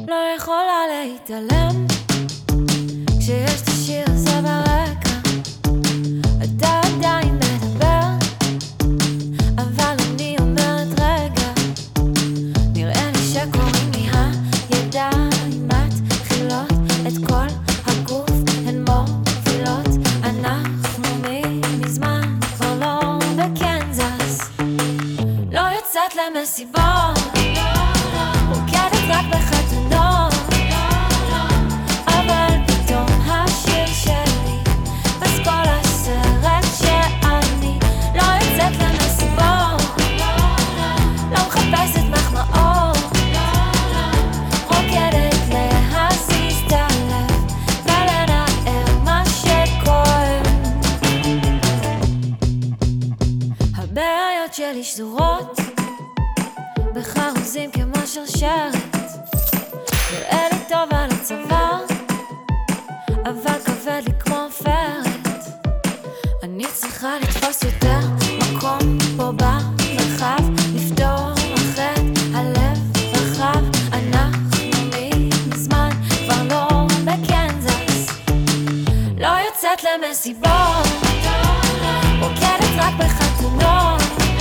לא יכולה להתעלם כשיש את השיר הזה ברקע. אתה עדיין מדבר, אבל אני אומרת רגע, נראה לי שקוראים לי הידיים מתחילות את כל הגוף, הן מובילות. אנחנו מזמן כבר לא בקנזס, לא יוצאת למסיבות, רוקדת רק בחתונות, אבל פתאום השיר שלי פסקול הסרט שאני לא יוצאת למסיבות, לא מחפשת מחמאות, רוקדת להזיז את הלב ולנער מה שכואב. הבעיות שלי שזורות בחרוזים כמו שרשרת, נראה לי טוב על הצוואר, אבל כבד לי כמו פרת. אני צריכה לתפוס יותר מקום פה במרחב, לפתוח את הלב רחב. אנחנו מזמן כבר לא בקנזס, לא יוצאת למסיבות, רוקדת רק בחתונות,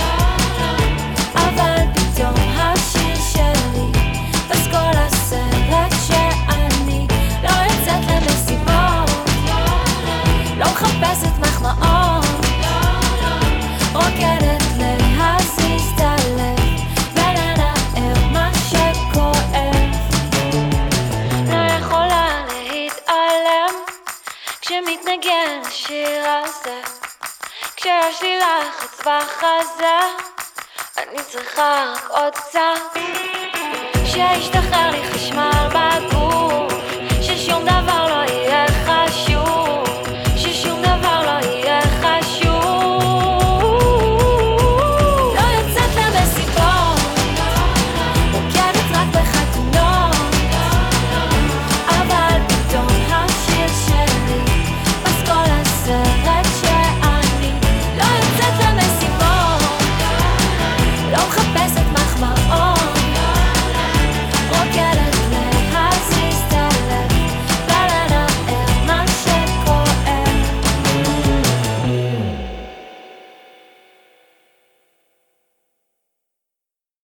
אבל פתאום השיר שלי פסקול הסרט שאני לא יוצאת למסיבות, לא מחפשת מחמאות, רוקדת להזיז את הלב ולנער מה שכואב. לא יכולה להתעלם כשמתנגן השיר הזה, כשיש לי לחץ בחזה, אני צריכה רק עוד קצת שישתחרר לי חשמל בגוף.